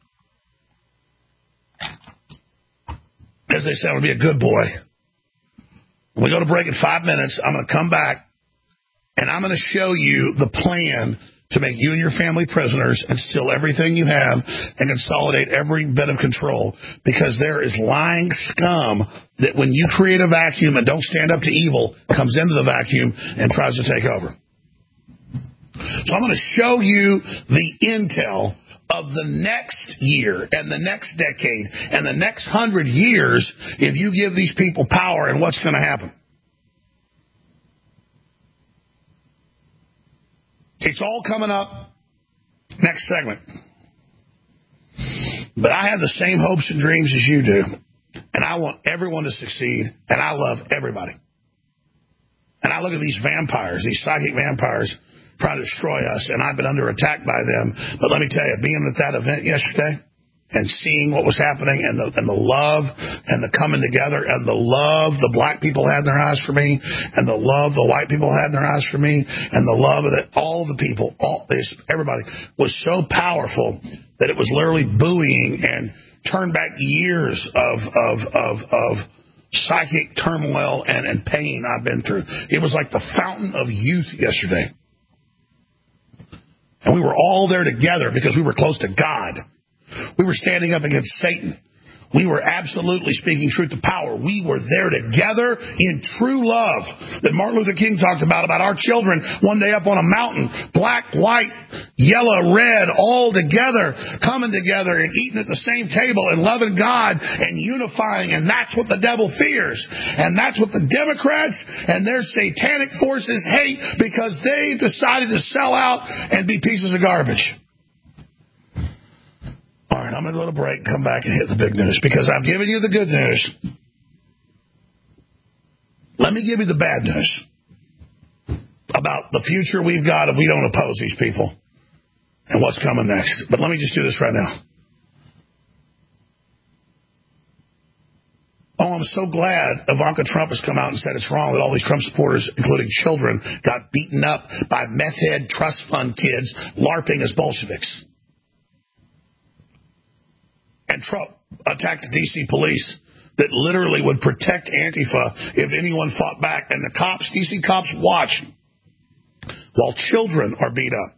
As they say, I'm going to be a good boy. When we go to break in 5 minutes, I'm going to come back and I'm going to show you the plan to make you and your family prisoners and steal everything you have and consolidate every bit of control, because there is lying scum that when you create a vacuum and don't stand up to evil, comes into the vacuum and tries to take over. So I'm going to show you the intel of the next year and the next decade and the next 100 years if you give these people power and what's going to happen. It's all coming up next segment. But I have the same hopes and dreams as you do. And I want everyone to succeed. And I love everybody. And I look at these vampires, these psychic vampires trying to destroy us, and I've been under attack by them. But let me tell you, being at that event yesterday and seeing what was happening and the love and the coming together and the love the black people had in their eyes for me and the love the white people had in their eyes for me and the love that all the people, everybody was so powerful that it was literally buoying and turned back years of psychic turmoil and pain I've been through. It was like the fountain of youth yesterday. And we were all there together because we were close to God. We were standing up against Satan. We were absolutely speaking truth to power. We were there together in true love that Martin Luther King talked about our children one day up on a mountain, black, white, yellow, red, all together, coming together and eating at the same table and loving God and unifying. And that's what the devil fears. And that's what the Democrats and their satanic forces hate because they've decided to sell out and be pieces of garbage. All right, I'm going to go to break, come back and hit the big news because I've given you the good news. Let me give you the bad news about the future we've got if we don't oppose these people and what's coming next. But let me just do this right now. Oh, I'm so glad Ivanka Trump has come out and said it's wrong that all these Trump supporters, including children, got beaten up by meth head trust fund kids LARPing as Bolsheviks. And Trump attacked the D.C. police that literally would protect Antifa if anyone fought back. And the cops, D.C. cops, watch while children are beat up.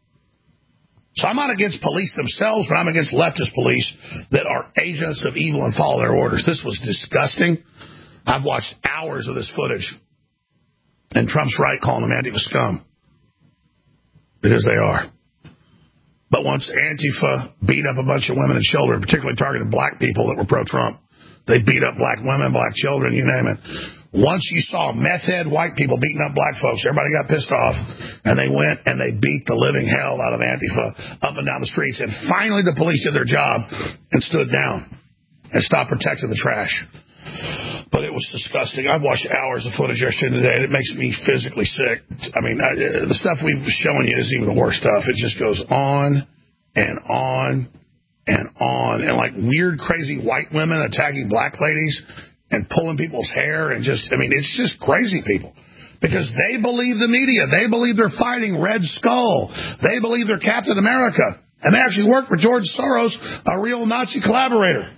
So I'm not against police themselves, but I'm against leftist police that are agents of evil and follow their orders. This was disgusting. I've watched hours of this footage. And Trump's right calling them Antifa scum. Because they are. But once Antifa beat up a bunch of women and children, particularly targeted black people that were pro-Trump, they beat up black women, black children, you name it. Once you saw meth head white people beating up black folks, everybody got pissed off, and they went and they beat the living hell out of Antifa up and down the streets. And finally the police did their job and stood down and stopped protecting the trash. But it was disgusting. I've watched hours of footage yesterday and today, and it makes me physically sick. I mean, the stuff we've shown you isn't even the worst stuff. It just goes on and on and on. And like weird, crazy white women attacking black ladies and pulling people's hair and just, I mean, it's just crazy people. Because they believe the media. They believe they're fighting Red Skull. They believe they're Captain America. And they actually work for George Soros, a real Nazi collaborator.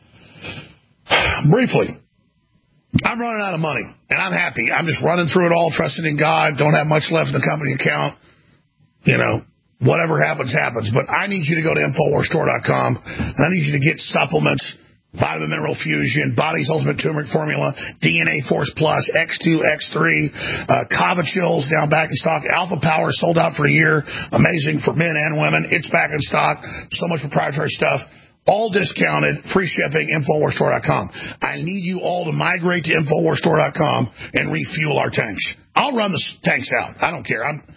Briefly. I'm running out of money, and I'm happy. I'm just running through it all, trusting in God. Don't have much left in the company account. You know, whatever happens, happens. But I need you to go to InfoWarsStore.com, and I need you to get supplements, Vitamin Mineral Fusion, Body's Ultimate Turmeric Formula, DNA Force Plus, X2, X3, Kava Chills down back in stock. Alpha Power sold out for a year. Amazing for men and women. It's back in stock. So much proprietary stuff. All discounted, free shipping, InfoWarsStore.com. I need you all to migrate to InfoWarsStore.com and refuel our tanks. I'll run the tanks out. I don't care. I'm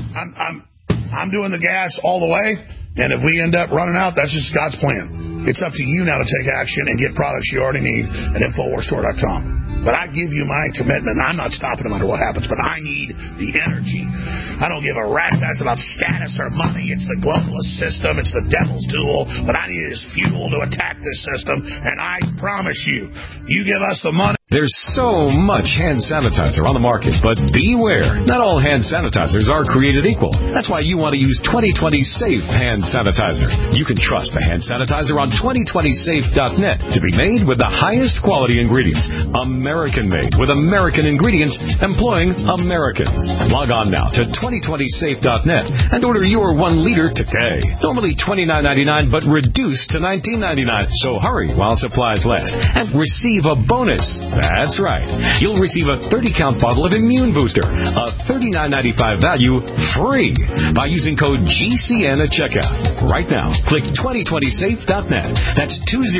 doing the gas all the way, and if we end up running out, that's just God's plan. It's up to you now to take action and get products you already need at InfoWarsStore.com. But I give you my commitment. I'm not stopping no matter what happens, but I need the energy. I don't give a rat's ass about status or money. It's the globalist system. It's the devil's tool. But I need his fuel to attack this system. And I promise you, you give us the money. There's so much hand sanitizer on the market, but beware. Not all hand sanitizers are created equal. That's why you want to use 2020 Safe Hand Sanitizer. You can trust the hand sanitizer on 2020safe.net to be made with the highest quality ingredients. American-made with American ingredients employing Americans. Log on now to 2020safe.net and order your 1 liter today. Normally $29.99, but reduced to $19.99. So hurry while supplies last and receive a bonus. That's right. You'll receive a 30-count bottle of Immune Booster, a $39.95 value, free by using code GCN at checkout. Right now, click 2020safe.net. That's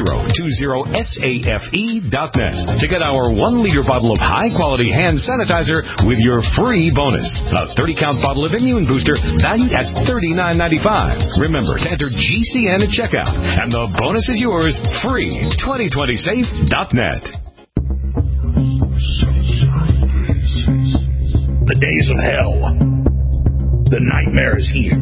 2020safe.net to get our 1-liter bottle of high-quality hand sanitizer with your free bonus. A 30-count bottle of Immune Booster valued at $39.95. Remember to enter GCN at checkout, and the bonus is yours free. 2020safe.net. The days of hell. The nightmare is here.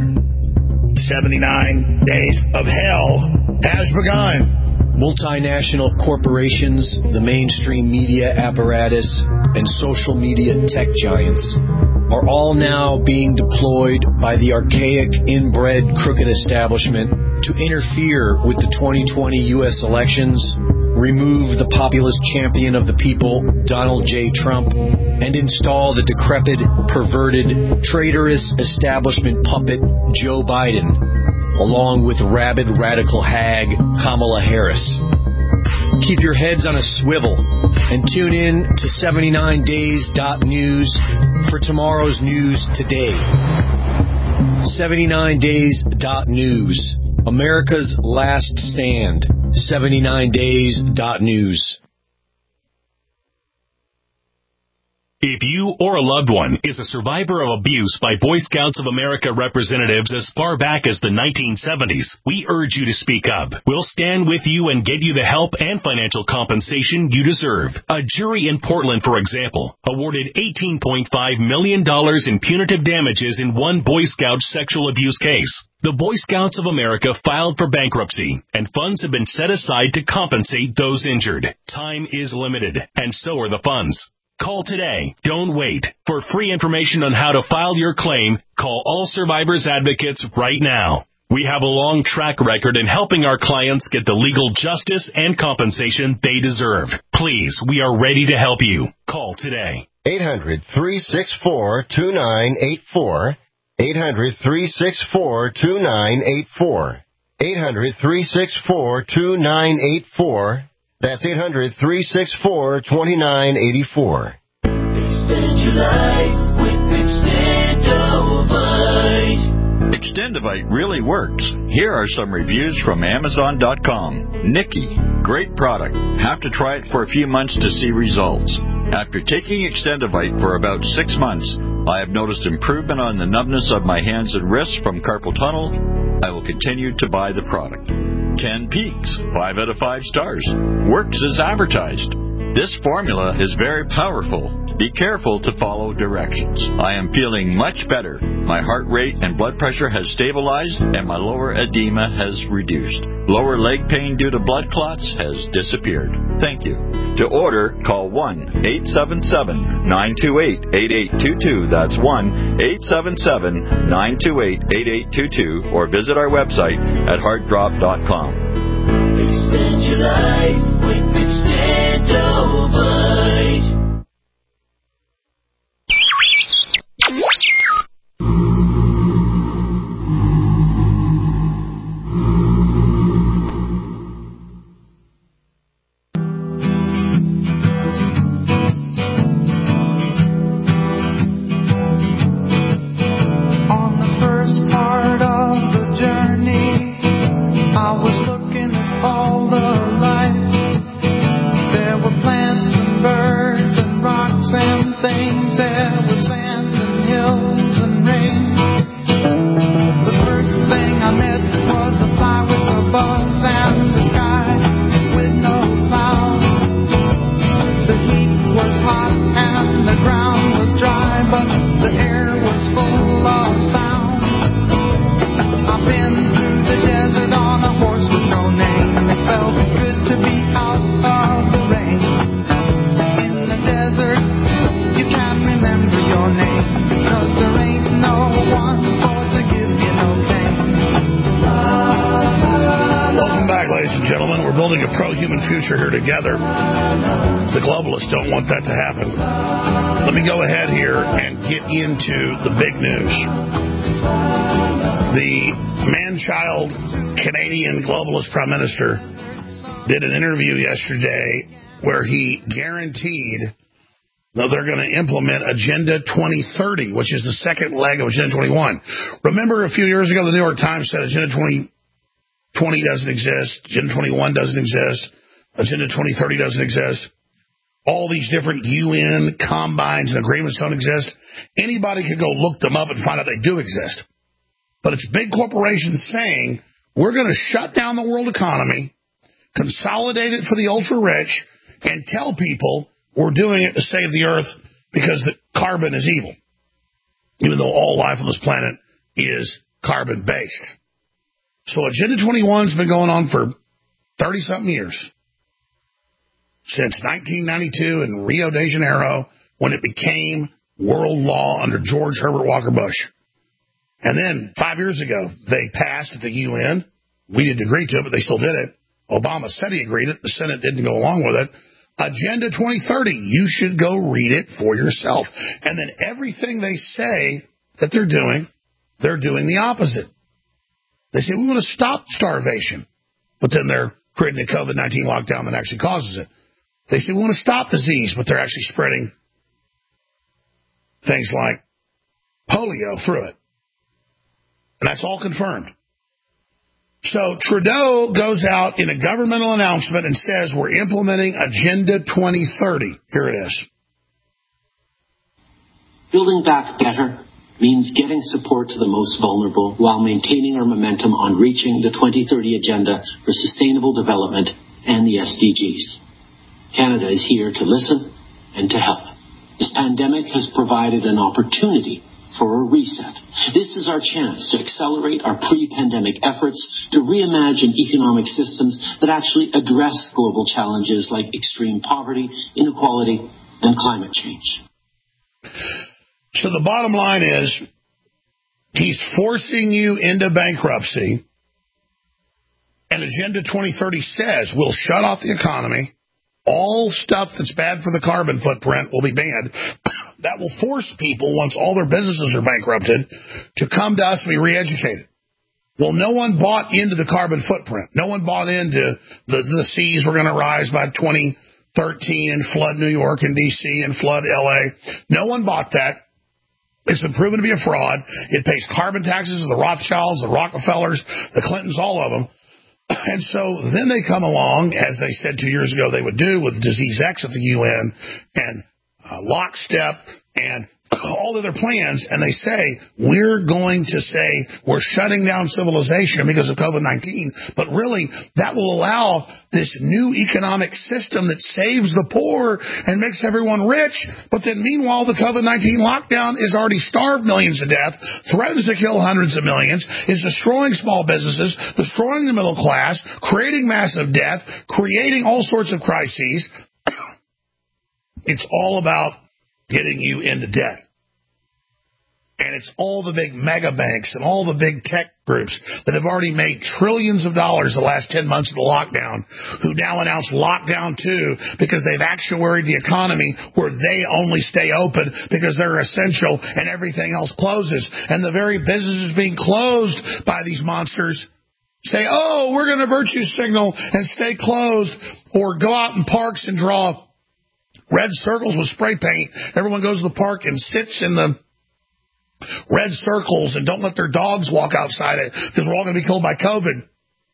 79 days of hell has begun. Multinational corporations, the mainstream media apparatus, and social media tech giants are all now being deployed by the archaic, inbred, crooked establishment to interfere with the 2020 U.S. elections, remove the populist champion of the people, Donald J. Trump, and install the decrepit, perverted, traitorous establishment puppet, Joe Biden, along with rabid radical hag, Kamala Harris. Keep your heads on a swivel and tune in to 79days.news for tomorrow's news today. 79days.news. America's last stand. 79days.news. If you or a loved one is a survivor of abuse by Boy Scouts of America representatives as far back as the 1970s, we urge you to speak up. We'll stand with you and get you the help and financial compensation you deserve. A jury in Portland, for example, awarded $18.5 million in punitive damages in one Boy Scout sexual abuse case. The Boy Scouts of America filed for bankruptcy, and funds have been set aside to compensate those injured. Time is limited, and so are the funds. Call today. Don't wait. For free information on how to file your claim, call All Survivors Advocates right now. We have a long track record in helping our clients get the legal justice and compensation they deserve. Please, we are ready to help you. Call today. 800-364-2984. 800-364-2984. 800-364-2984. That's 800-364-2984. Extend your life with Extendovite. Extendovite really works. Here are some reviews from Amazon.com. Nikki, great product. Have to try it for a few months to see results. After taking Extendovite for about 6 months, I have noticed improvement on the numbness of my hands and wrists from carpal tunnel. I will continue to buy the product. Ken Peaks, 5 out of 5 stars. Works as advertised. This formula is very powerful. Be careful to follow directions. I am feeling much better. My heart rate and blood pressure has stabilized, and my lower edema has reduced. Lower leg pain due to blood clots has disappeared. Thank you. To order, call 1-877-928-8822. That's 1-877-928-8822, or visit our website at heartdrop.com. Extend your life with Extendovite. Things there were sand and hills and rain. The first thing I met was a fly with a buzz and the sky with no clouds. The heat was hot and the ground was dry, but the air was full of sound. I've been through the desert on a horse with no name. It felt good to be out of the rain. In the desert you can't remember your name, cause there ain't no one for to give you no pain. Welcome back, ladies and gentlemen. We're building a pro-human future here together. The globalists don't want that to happen. Let me go ahead here and get into the big news. The man-child Canadian globalist prime minister did an interview yesterday where he guaranteed that they're going to implement Agenda 2030, which is the second leg of Agenda 21. Remember a few years ago, the New York Times said Agenda 2020 doesn't exist, Agenda 21 doesn't exist, Agenda 2030 doesn't exist. All these different UN combines and agreements don't exist. Anybody could go look them up and find out they do exist. But it's big corporations saying, we're going to shut down the world economy, consolidate it for the ultra-rich, and tell people we're doing it to save the earth because the carbon is evil. even though all life on this planet is carbon-based. So Agenda 21's been going on for 30-something years, since 1992 in Rio de Janeiro, when it became world law under George Herbert Walker Bush. And then 5 years ago, they passed at the UN. We didn't agree to it, but they still did it. Obama said he agreed it. The Senate didn't go along with it. Agenda 2030, you should go read it for yourself. And then everything they say that they're doing the opposite. They say, we want to stop starvation, but then they're creating a COVID-19 lockdown that actually causes it. They say, we want to stop disease, but they're actually spreading things like polio through it. And that's all confirmed. So Trudeau goes out in a governmental announcement and says we're implementing Agenda 2030. Here it is. Building back better means getting support to the most vulnerable while maintaining our momentum on reaching the 2030 Agenda for Sustainable Development and the SDGs. Canada is here to listen and to help. This pandemic has provided an opportunity for a reset. This is our chance to accelerate our pre-pandemic efforts to reimagine economic systems that actually address global challenges like extreme poverty, inequality, and climate change. So the bottom line is, he's forcing you into bankruptcy, and Agenda 2030 says we'll shut off the economy. All stuff that's bad for the carbon footprint will be banned. That will force people, once all their businesses are bankrupted, to come to us and be re-educated. Well, no one bought into the carbon footprint. No one bought into the seas were going to rise by 2013 and flood New York and D.C. and flood L.A. No one bought that. It's been proven to be a fraud. It pays carbon taxes to the Rothschilds, the Rockefellers, the Clintons, all of them. And so then they come along, as they said 2 years ago they would do with Disease X at the UN and Lockstep and all of their plans, and they say, we're going to say we're shutting down civilization because of COVID-19, but really that will allow this new economic system that saves the poor and makes everyone rich, but then meanwhile the COVID-19 lockdown is already starved millions to death, threatens to kill hundreds of millions, is destroying small businesses, destroying the middle class, creating massive death, creating all sorts of crises. It's all about getting you into debt. And it's all the big mega banks and all the big tech groups that have already made trillions of dollars the last 10 months of the lockdown, who now announce lockdown 2 because they've actuaried the economy where they only stay open because they're essential and everything else closes. And the very businesses being closed by these monsters say, oh, we're going to virtue signal and stay closed, or go out in parks and draw red circles with spray paint. Everyone goes to the park and sits in the red circles and don't let their dogs walk outside it because we're all going to be killed by COVID.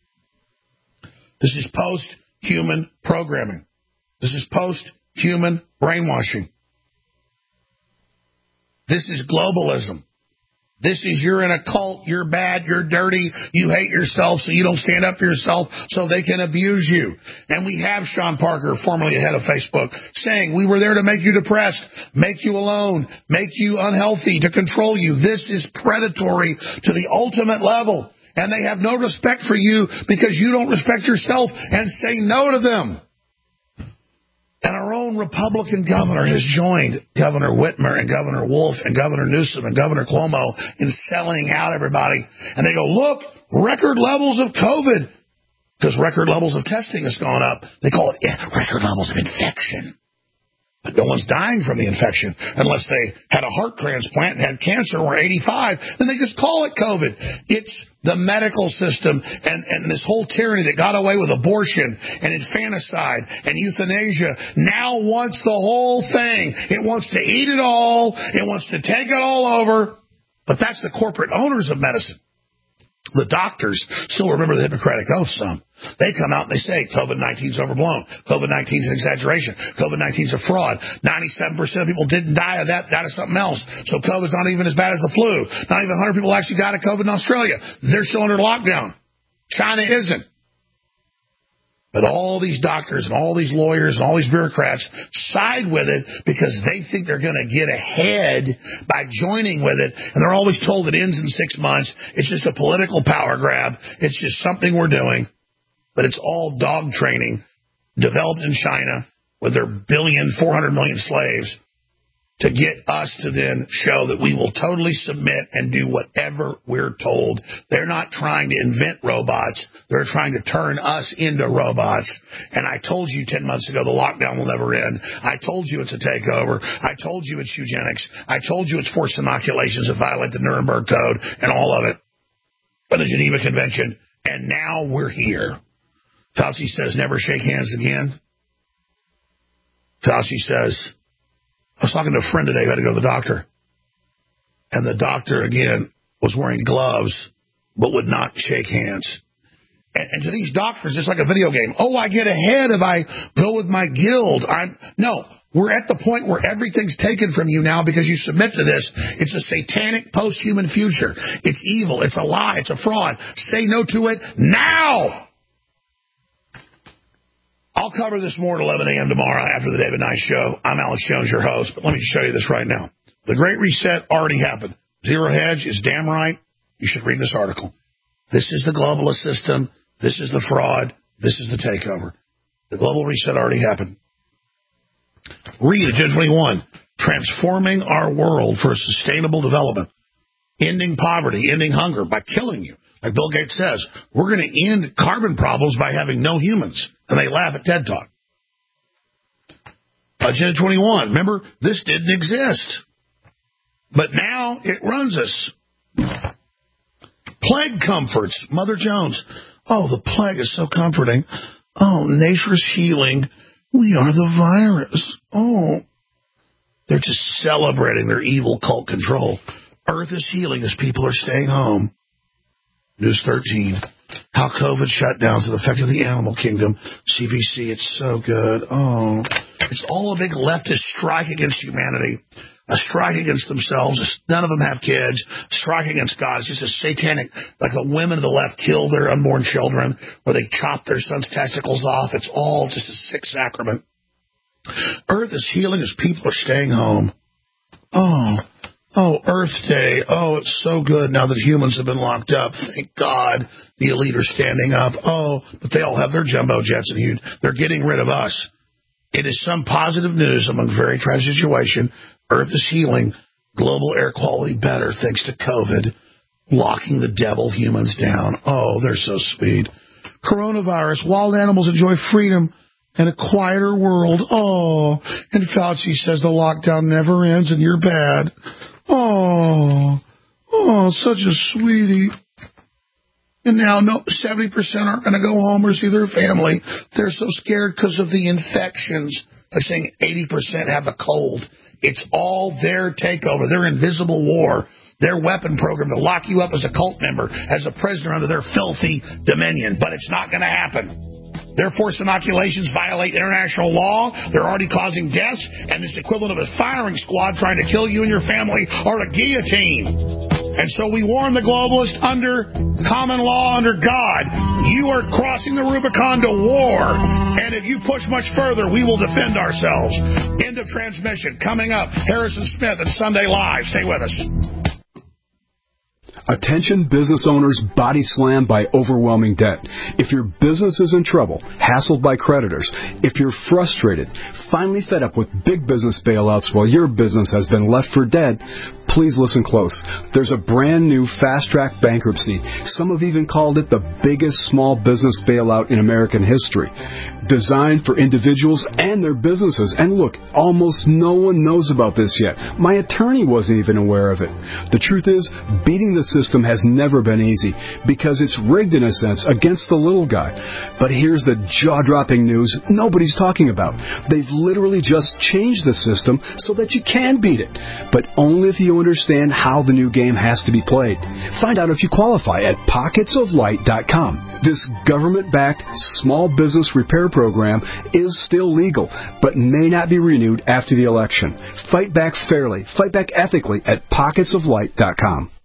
This is post-human programming. This is post-human brainwashing. This is globalism. This is you're in a cult, you're bad, you're dirty, you hate yourself, so you don't stand up for yourself so they can abuse you. And we have Sean Parker, formerly head of Facebook, saying we were there to make you depressed, make you alone, make you unhealthy, to control you. This is predatory to the ultimate level. And they have no respect for you because you don't respect yourself and say no to them. And our own Republican governor has joined Governor Whitmer and Governor Wolf and Governor Newsom and Governor Cuomo in selling out everybody. And they go, look, record levels of COVID. Because record levels of testing has gone up. They call it record levels of infection. But no one's dying from the infection unless they had a heart transplant and had cancer or 85. Then they just call it COVID. It's the medical system and this whole tyranny that got away with abortion and infanticide and euthanasia now wants the whole thing. It wants to eat it all. It wants to take it all over. But that's the corporate owners of medicine. The doctors still remember the Hippocratic Oath some. They come out and they say COVID-19 is overblown. COVID-19 is an exaggeration. COVID-19 is a fraud. 97% of people didn't die of that. That is something else. So COVID's not even as bad as the flu. Not even 100 people actually died of COVID in Australia. They're still under lockdown. China isn't. But all these doctors and all these lawyers and all these bureaucrats side with it because they think they're going to get ahead by joining with it. And they're always told it ends in 6 months. It's just a political power grab. It's just something we're doing. But it's all dog training developed in China with their 400 million slaves to get us to then show that we will totally submit and do whatever we're told. They're not trying to invent robots. They're trying to turn us into robots. And I told you 10 months ago the lockdown will never end. I told you it's a takeover. I told you it's eugenics. I told you it's forced inoculations that violate the Nuremberg Code and all of it. Or the Geneva Convention. And now we're here. Fauci says never shake hands again. Fauci says, I was talking to a friend today who had to go to the doctor. And the doctor, again, was wearing gloves, but would not shake hands. And to these doctors, it's like a video game. Oh, I get ahead if I go with my guild. No, we're at the point where everything's taken from you now because you submit to this. It's a satanic post-human future. It's evil. It's a lie. It's a fraud. Say no to it now. I'll cover this more at 11 a.m. tomorrow after the David Nice Show. I'm Alex Jones, your host, but let me show you this right now. The Great Reset already happened. Zero Hedge is damn right. You should read this article. This is the globalist system. This is the fraud. This is the takeover. The Global Reset already happened. Read Agenda 21, transforming our world for a sustainable development, ending poverty, ending hunger by killing you. Like Bill Gates says, we're going to end carbon problems by having no humans. And they laugh at TED Talk. Agenda 21. Remember, this didn't exist. But now it runs us. Plague comforts. Mother Jones. Oh, the plague is so comforting. Oh, nature's healing. We are the virus. Oh. They're just celebrating their evil cult control. Earth is healing as people are staying home. News 13, how COVID shutdowns have affected the animal kingdom. CBC, it's so good. Oh, it's all a big leftist strike against humanity, a strike against themselves. None of them have kids. Strike against God. It's just a satanic, like the women of the left kill their unborn children, or they chop their son's testicles off. It's all just a sick sacrament. Earth is healing as people are staying home. Oh, Earth Day. Oh, it's so good now that humans have been locked up. Thank God the elite are standing up. Oh, but they all have their jumbo jets and they're getting rid of us. It is some positive news among very tragic situation. Earth is healing. Global air quality better thanks to COVID. Locking the devil humans down. Oh, they're so sweet. Coronavirus. Wild animals enjoy freedom and a quieter world. Oh, and Fauci says the lockdown never ends and you're bad. Oh, such a sweetie. And now 70% aren't going to go home or see their family. They're so scared because of the infections. Like saying 80% have a cold. It's all their takeover, their invisible war, their weapon program to lock you up as a cult member, as a prisoner under their filthy dominion. But it's not going to happen. Their forced inoculations violate international law. They're already causing deaths, and it's equivalent of a firing squad trying to kill you and your family or a guillotine. And so we warn the globalists under common law, under God, you are crossing the Rubicon to war. And if you push much further, we will defend ourselves. End of transmission. Coming up, Harrison Smith and Sunday Live. Stay with us. Attention business owners body slammed by overwhelming debt. If your business is in trouble, hassled by creditors, if you're frustrated, finally fed up with big business bailouts while your business has been left for dead, please listen close. There's a brand new fast-track bankruptcy. Some have even called it the biggest small business bailout in American history. Designed for individuals and their businesses. And look, almost no one knows about this yet. My attorney wasn't even aware of it. The truth is, beating the system has never been easy because it's rigged in a sense against the little guy. But here's the jaw-dropping news nobody's talking about. They've literally just changed the system so that you can beat it, but only if you understand how the new game has to be played. Find out if you qualify at pocketsoflight.com. This government-backed small business repair program is still legal, but may not be renewed after the election. Fight back fairly, fight back ethically at pocketsoflight.com.